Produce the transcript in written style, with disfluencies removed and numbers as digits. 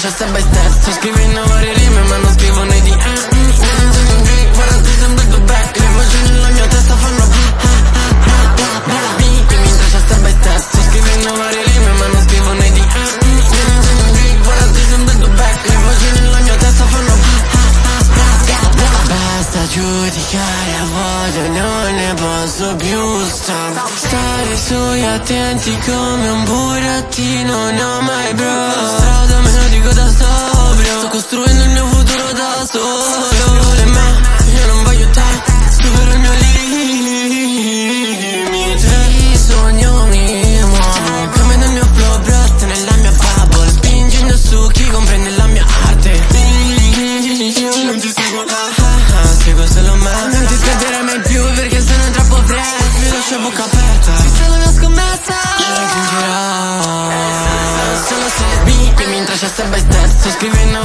c'è step by step. Sto scrivendo varie rime ma non scrivo nei di guarda tu sembra il tuo back. Le voci nella mia testa fanno mentre c'è step by step. Sto scrivendo varie rime ma non scrivo nei di guarda tu sembra il tuo back. Le voci nella mia testa fanno basta giudicare, a volte non ne posso più stare sui attenti come un burattino, no mai bro. Strada me lo dico da sobrio, sto costruendo il mio futuro da solo. Io non voglio te, supero il mio limite. Il sogno mi muove come nel mio flow, brott nella mia bubble, spingendo su chi comprende la mia arte. Io non ti seguo, seguo solo me. Non ti perderei mai più perché sono troppo presto. Vi lascio a bocca aperta, ci sarà una scommessa. Non finirà solo se mentre c'è step by step. Sto scrivendo